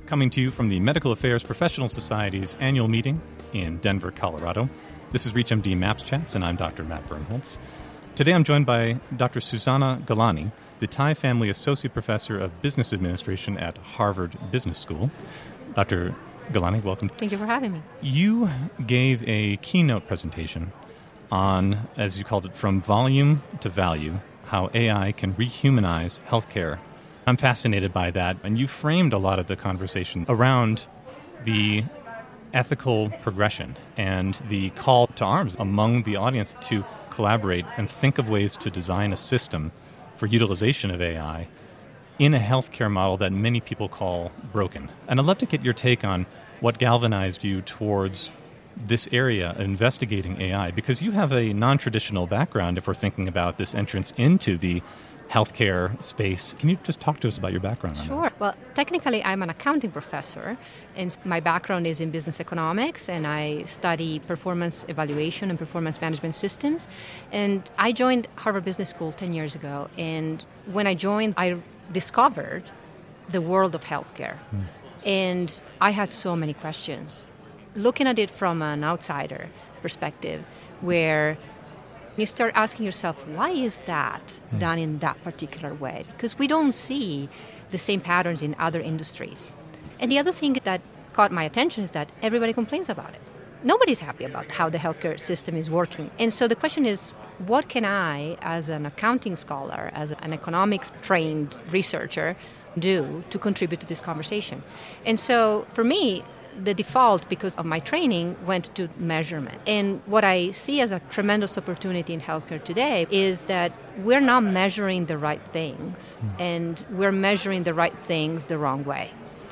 coming to you from the Medical Affairs Professional Society's annual meeting in Denver, Colorado. This is ReachMD Maps Chats, and I'm Dr. Matt Bernholtz. Today I'm joined by Dr. Susanna Gilani, the Tai Family Associate Professor of Business Administration at Harvard Business School. Dr. Gilani, welcome. Thank you for having me. You gave a keynote presentation on, as you called it, From Volume to Value, how AI can rehumanize healthcare. I'm fascinated by that, and you framed a lot of the conversation around the ethical progression and the call to arms among the audience to collaborate and think of ways to design a system for utilization of AI in a healthcare model that many people call broken. And I'd love to get your take on what galvanized you towards this area, investigating AI, because you have a non-traditional background if we're thinking about this entrance into the healthcare space. Can you just talk to us about your background on that? Sure. Well, technically, I'm an accounting professor, and my background is in business economics, and I study performance evaluation and performance management systems. And I joined Harvard Business School 10 years ago, and when I joined, I discovered the world of healthcare. And I had so many questions. Looking at it from an outsider perspective, where you start asking yourself, why is that done in that particular way? Because we don't see the same patterns in other industries. And the other thing that caught my attention is that everybody complains about it. Nobody's happy about how the healthcare system is working. And so the question is, what can I, as an accounting scholar, as an economics-trained researcher, do to contribute to this conversation? And so for me, the default, because of my training, went to measurement. And what I see as a tremendous opportunity in healthcare today is that we're not measuring the right things, and we're measuring the right things the wrong way.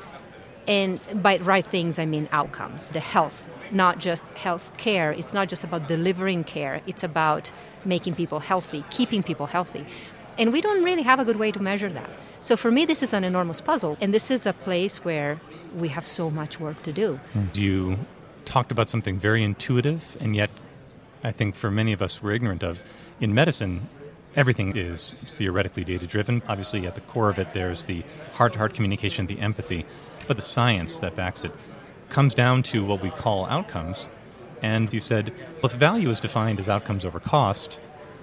And by right things, I mean outcomes, the health, not just health care. It's not just about delivering care. It's about making people healthy, keeping people healthy. And we don't really have a good way to measure that. So for me, this is an enormous puzzle, and this is a place where we have so much work to do. You talked about something very intuitive, and yet I think for many of us we're ignorant of. In medicine, everything is theoretically data-driven. Obviously, at the core of it, there's the heart-to-heart communication, the empathy, but the science that backs it comes down to what we call outcomes. And you said, well, if value is defined as outcomes over cost,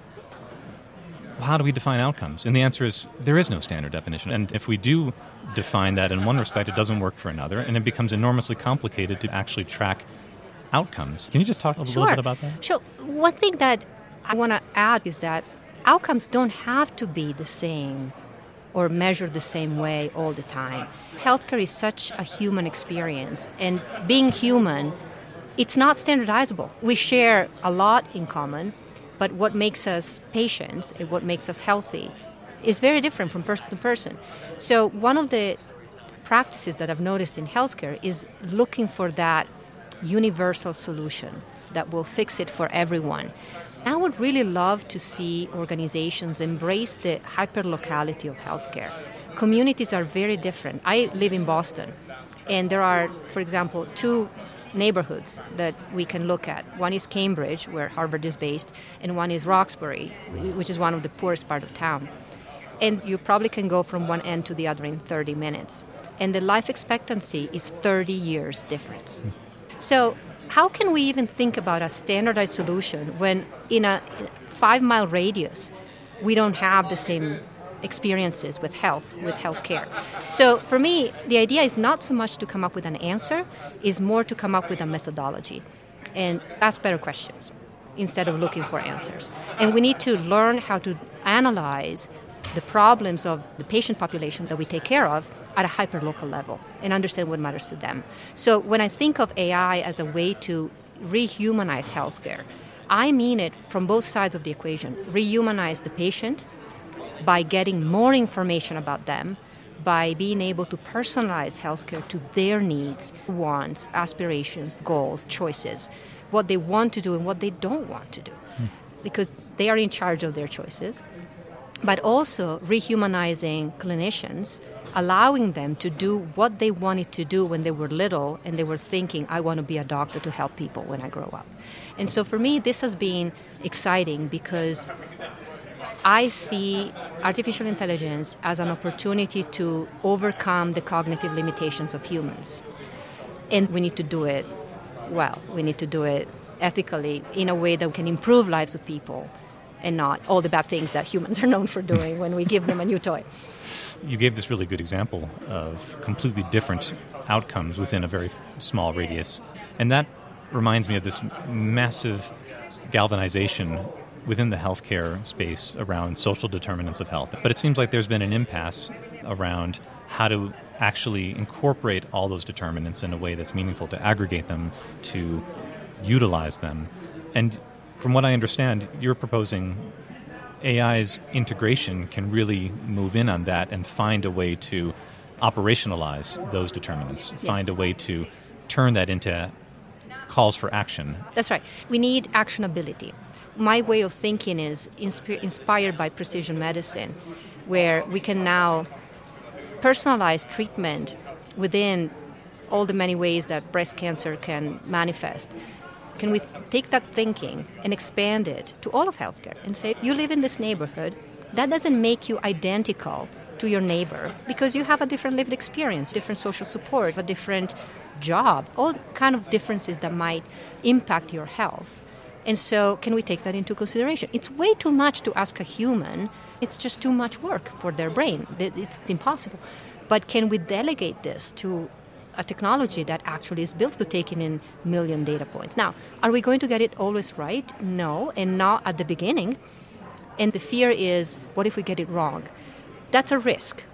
how do we define outcomes? And the answer is there is no standard definition. And if we do define that in one respect, it doesn't work for another, and it becomes enormously complicated to actually track outcomes. Can you just talk a little bit about that? Sure. One thing that I want to add is that outcomes don't have to be the same or measured the same way all the time. Healthcare is such a human experience, and being human, it's not standardizable. We share a lot in common, but what makes us patients and what makes us healthy is very different from person to person. So one of the practices that I've noticed in healthcare is looking for that universal solution that will fix it for everyone. I would really love to see organizations embrace the hyperlocality of healthcare. Communities are very different. I live in Boston, and there are, for example, two neighborhoods that we can look at. One is Cambridge, where Harvard is based, and one is Roxbury, which is one of the poorest part of town. And you probably can go from one end to the other in 30 minutes. And the life expectancy is 30 years difference. So how can we even think about a standardized solution when in a 5-mile radius we don't have the same experiences with healthcare? So for me, the idea is not so much to come up with an answer, is more to come up with a methodology and ask better questions instead of looking for answers. And we need to learn how to analyze the problems of the patient population that we take care of at a hyperlocal level and understand what matters to them. So when I think of AI as a way to rehumanize healthcare, I mean it from both sides of the equation. Rehumanize the patient by getting more information about them, by being able to personalize healthcare to their needs, wants, aspirations, goals, choices, what they want to do and what they don't want to do, because they are in charge of their choices. But also rehumanizing clinicians, allowing them to do what they wanted to do when they were little and they were thinking, I want to be a doctor to help people when I grow up. And so for me, this has been exciting because I see artificial intelligence as an opportunity to overcome the cognitive limitations of humans. And we need to do it well. We need to do it ethically in a way that can improve lives of people and not all the bad things that humans are known for doing when we give them a new toy. You gave this really good example of completely different outcomes within a very small radius. And that reminds me of this massive galvanization within the healthcare space around social determinants of health. But it seems like there's been an impasse around how to actually incorporate all those determinants in a way that's meaningful, to aggregate them, to utilize them. And from what I understand, you're proposing AI's integration can really move in on that and find a way to operationalize those determinants, Yes. find a way to turn that into calls for action. That's right. We need actionability. My way of thinking is inspired by precision medicine, where we can now personalize treatment within all the many ways that breast cancer can manifest. Can we take that thinking and expand it to all of healthcare and say, you live in this neighborhood, that doesn't make you identical to your neighbor because you have a different lived experience, different social support, a different job, all kind of differences that might impact your health. And so can we take that into consideration? It's way too much to ask a human. It's just too much work for their brain. It's impossible. But can we delegate this to a technology that actually is built to take in million data points? Now, are we going to get it always right? No, and not at the beginning. And the fear is, what if we get it wrong? That's a risk.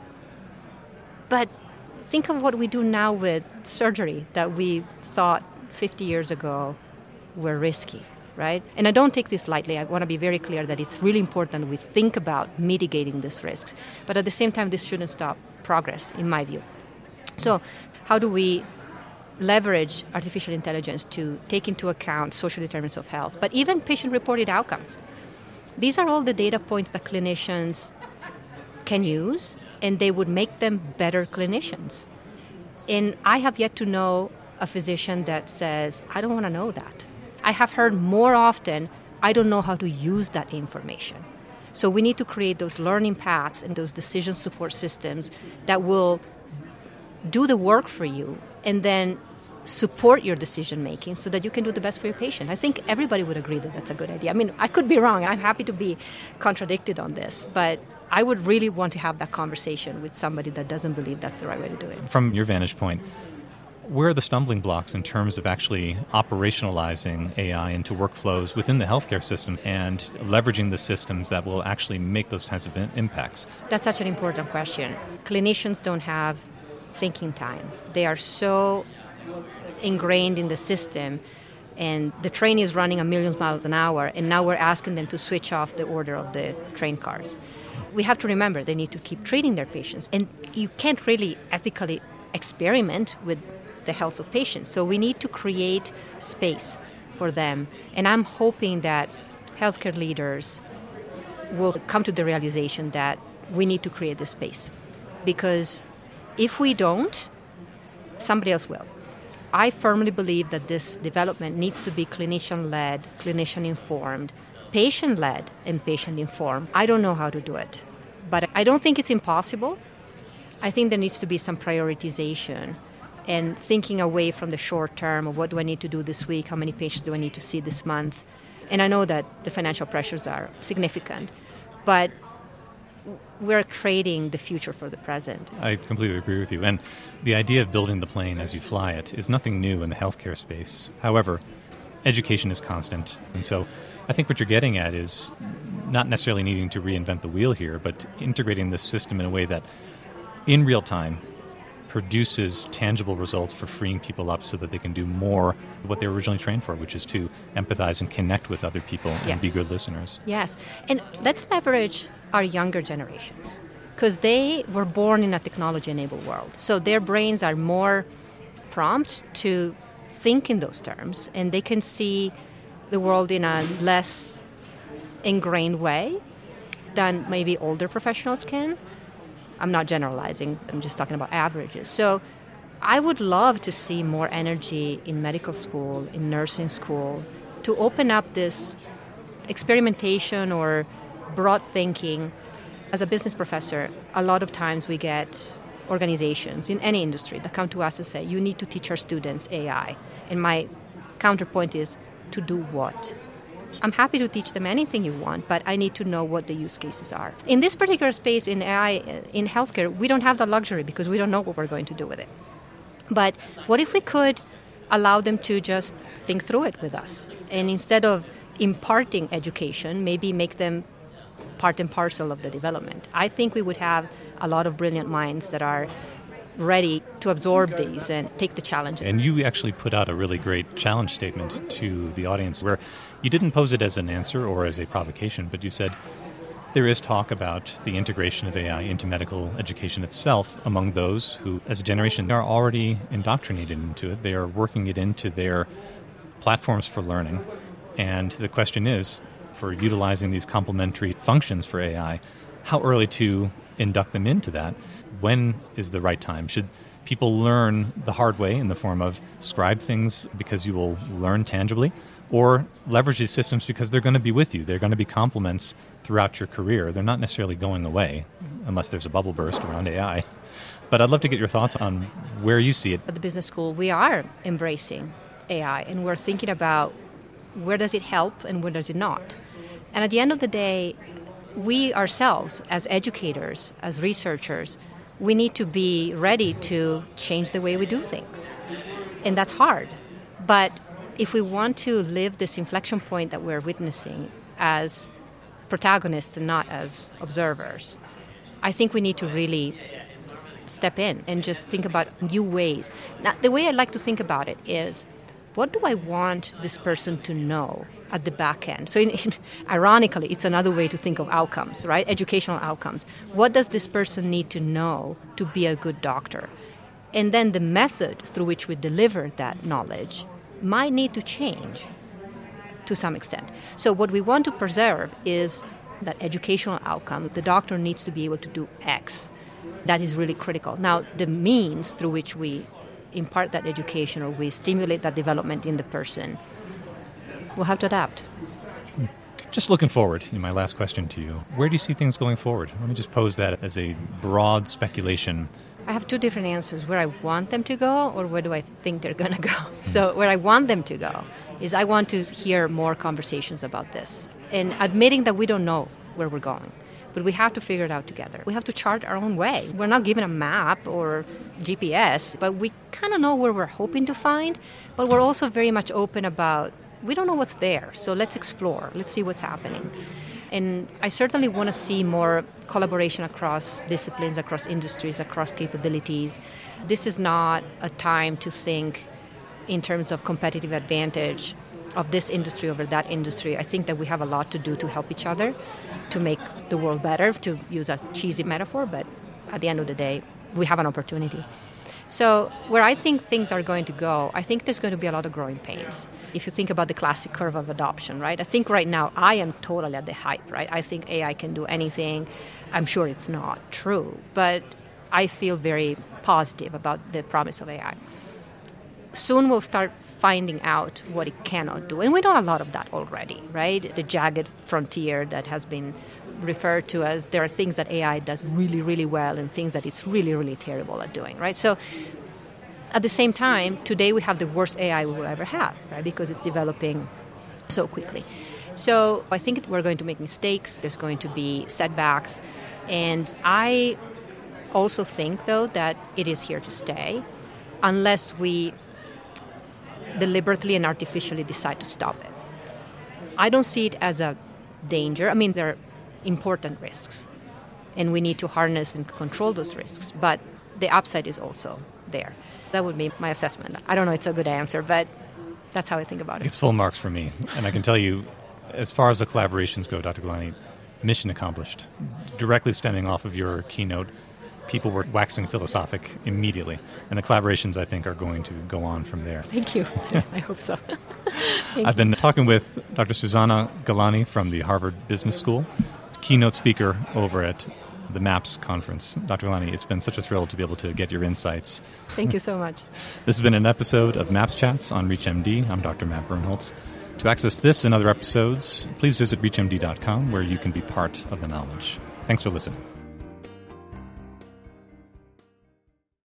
But think of what we do now with surgery that we thought 50 years ago were risky, right? And I don't take this lightly. I want to be very clear that it's really important we think about mitigating these risks. But at the same time, this shouldn't stop progress, in my view. So how do we leverage artificial intelligence to take into account social determinants of health, but even patient-reported outcomes? These are all the data points that clinicians can use, and they would make them better clinicians. And I have yet to know a physician that says, I don't want to know that. I have heard more often, I don't know how to use that information. So we need to create those learning paths and those decision support systems that will do the work for you and then support your decision making so that you can do the best for your patient. I think everybody would agree that that's a good idea. I mean, I could be wrong. I'm happy to be contradicted on this, but I would really want to have that conversation with somebody that doesn't believe that's the right way to do it. From your vantage point, where are the stumbling blocks in terms of actually operationalizing AI into workflows within the healthcare system and leveraging the systems that will actually make those kinds of impacts? That's such an important question. Clinicians don't have thinking time. They are so ingrained in the system, and the train is running a million miles an hour, and now we're asking them to switch off the order of the train cars. We have to remember they need to keep treating their patients, and you can't really ethically experiment with the health of patients. So we need to create space for them, and I'm hoping that healthcare leaders will come to the realization that we need to create this space, because if we don't, somebody else will. I firmly believe that this development needs to be clinician-led, clinician-informed, patient-led, and patient-informed. I don't know how to do it, but I don't think it's impossible. I think there needs to be some prioritization and thinking away from the short term of what do I need to do this week, how many patients do I need to see this month. And I know that the financial pressures are significant, but we're trading the future for the present. I completely agree with you. And the idea of building the plane as you fly it is nothing new in the healthcare space. However, education is constant. And so I think what you're getting at is not necessarily needing to reinvent the wheel here, but integrating this system in a way that in real time produces tangible results for freeing people up so that they can do more of what they were originally trained for, which is to empathize and connect with other people and be good listeners. Yes. And let's leverage our younger generations, because they were born in a technology-enabled world. So their brains are more prompt to think in those terms, and they can see the world in a less ingrained way than maybe older professionals can. I'm not generalizing, I'm just talking about averages. So I would love to see more energy in medical school, in nursing school, to open up this experimentation or broad thinking. As a business professor, a lot of times we get organizations in any industry that come to us and say, you need to teach our students AI. And my counterpoint is, to do what? I'm happy to teach them anything you want, but I need to know what the use cases are. In this particular space in AI, in healthcare, we don't have the luxury because we don't know what we're going to do with it. But what if we could allow them to just think through it with us? And instead of imparting education, maybe make them part and parcel of the development. I think we would have a lot of brilliant minds that are ready to absorb these and take the challenge. And you actually put out a really great challenge statement to the audience where you didn't pose it as an answer or as a provocation, but you said there is talk about the integration of AI into medical education itself among those who, as a generation, are already indoctrinated into it. They are working it into their platforms for learning. And the question is, for utilizing these complementary functions for AI, how early to induct them into that? When is the right time? Should people learn the hard way in the form of scribe things because you will learn tangibly, or leverage these systems because they're going to be with you? They're going to be complements throughout your career. They're not necessarily going away unless there's a bubble burst around AI. But I'd love to get your thoughts on where you see it. At the business school, we are embracing AI, and we're thinking about where does it help and where does it not. And at the end of the day, we ourselves, as educators, as researchers, we need to be ready to change the way we do things. And that's hard. But if we want to live this inflection point that we're witnessing as protagonists and not as observers, I think we need to really step in and just think about new ways. Now, the way I like to think about it is, what do I want this person to know at the back end? So ironically, it's another way to think of outcomes, right? Educational outcomes. What does this person need to know to be a good doctor? And then the method through which we deliver that knowledge might need to change to some extent. So what we want to preserve is that educational outcome. The doctor needs to be able to do X. That is really critical. Now, the means through which we impart that education or we stimulate that development in the person, we'll have to adapt. Just looking forward, my last question to you. Where do you see things going forward? Let me just pose that as a broad speculation. I have two different answers, where I want them to go or where do I think they're going to go. So where I want them to go is I want to hear more conversations about this and admitting that we don't know where we're going. But we have to figure it out together. We have to chart our own way. We're not given a map or GPS, but we kind of know where we're hoping to find. But we're also very much open about, we don't know what's there, so let's explore. Let's see what's happening. And I certainly want to see more collaboration across disciplines, across industries, across capabilities. This is not a time to think in terms of competitive advantage of this industry over that industry. I think that we have a lot to do to help each other, to make the world better, to use a cheesy metaphor, but at the end of the day, we have an opportunity. So where I think things are going to go, I think there's going to be a lot of growing pains. If you think about the classic curve of adoption, right? I think right now I am totally at the hype, right? I think AI can do anything. I'm sure it's not true, but I feel very positive about the promise of AI. Soon we'll start finding out what it cannot do. And we know a lot of that already, right? The jagged frontier that has been referred to as there are things that AI does really, really well and things that it's really, really terrible at doing, right? So at the same time, today we have the worst AI we will ever have, right? Because it's developing so quickly. So I think we're going to make mistakes. There's going to be setbacks. And I also think, though, that it is here to stay unless we deliberately and artificially decide to stop it. I don't see it as a danger. I mean, there are important risks, and we need to harness and control those risks, but the upside is also there. That would be my assessment. I don't know it's a good answer, but that's how I think about it. It's full marks for me, and I can tell you, as far as the collaborations go, Dr. Gilani, mission accomplished. Directly stemming off of your keynote, people were waxing philosophic immediately. And the collaborations, I think, are going to go on from there. Thank you. I hope so. I've been talking with Dr. Susanna Gilani from the Harvard Business School, keynote speaker over at the MAPS conference. Dr. Gilani, it's been such a thrill to be able to get your insights. Thank you so much. This has been an episode of MAPS Chats on ReachMD. I'm Dr. Matt Bernholtz. To access this and other episodes, please visit reachmd.com, where you can be part of the knowledge. Thanks for listening.